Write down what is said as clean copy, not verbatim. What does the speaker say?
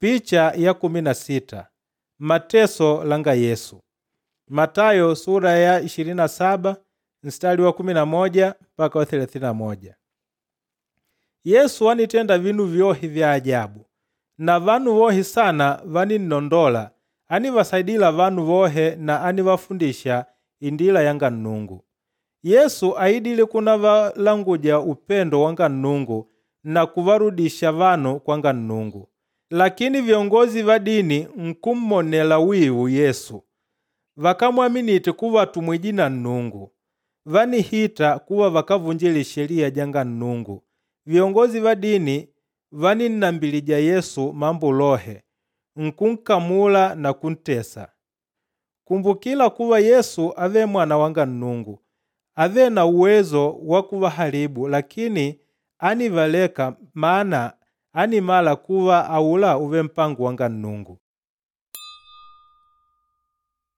Picha ya 16. Mateso langa Yesu. Matayo sura ya 27 mstari wa 11 mpaka wa 31. Yesu wanitenda vinu vyohi vya ajabu, na vanu vohi sana vaninondola, anivasaidila vanu vohe na anivafundisha indila yanga Nnungu. Yesu aidile kuna valanguja upendo wanga Nnungu na kuvarudisha vanu kwanga Nnungu. Lakini viongozi va dini nkummonela wivu Yesu, vakamwaminite kuva tumwijina Nnungu. Vanihita kuva vakavunjile sheria janga Nnungu. Viongozi va dini vaninambilija Yesu mambo lohe, nkunkamula na kuntesa. Kumbukila kuva Yesu ave mwana wanga Nnungu, ave na uwezo wa kuvaharibu, lakini anivaleka maana animala kuva aula uve mpango wanga Nnungu.